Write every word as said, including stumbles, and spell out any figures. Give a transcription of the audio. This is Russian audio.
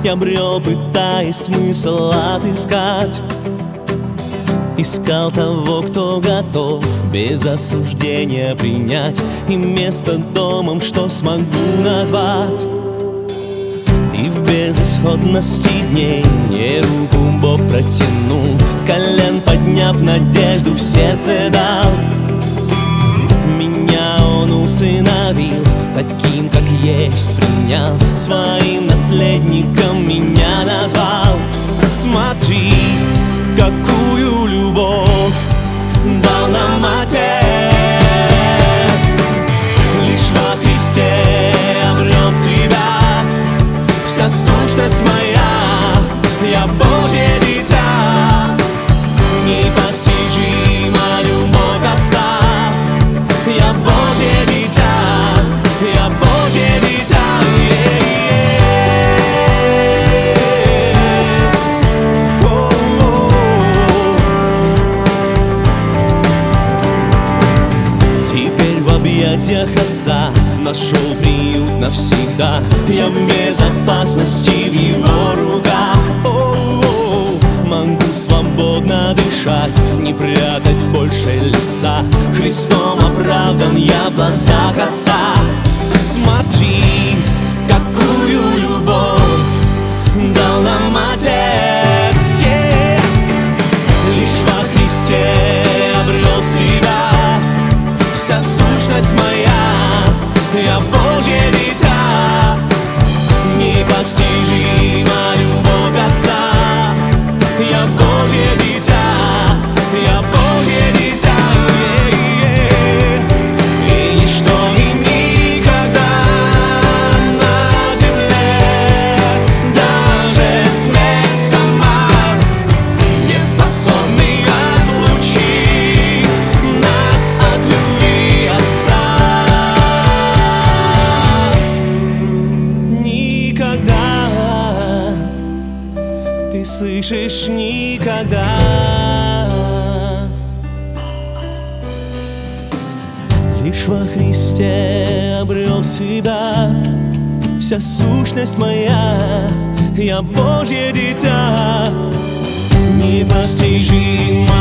я брел, пытаясь смысл отыскать. Искал того, кто готов без осуждения принять и место домом, что смогу назвать. И в безысходности дней мне руку Бог протянул, с колен подняв надежду в сердце дал. Меня Он усыновил, таким, как есть, принял, своим наследником меня назвал. Смотри, какую любовь дал нам Отец, лишь во Христе обрел себя. Вся сущность моя, я Божье дитя, непостижима любовь Отца. Я Божье дитя, я Божье дитя. В объятиях Отца нашел приют навсегда. Я в безопасности в Его руках. О-о-о. Могу свободно дышать, не прятать больше лица. Христом оправдан я в глазах Отца. Смотри, какую любовь дал нам Отец. Yeah. Лишь во Христе обрел себя. Вся сущность моя, я Божье дитя, непостижима любовь Отца. Я Божье дитя, я Божье дитя. И ничто и никогда на земле, даже смерть сама, не способны отлучить нас от любви Отца. Никогда, ты слышишь, никогда. Лишь во Христе обрел себя. Вся сущность моя, я Божье дитя, непостижима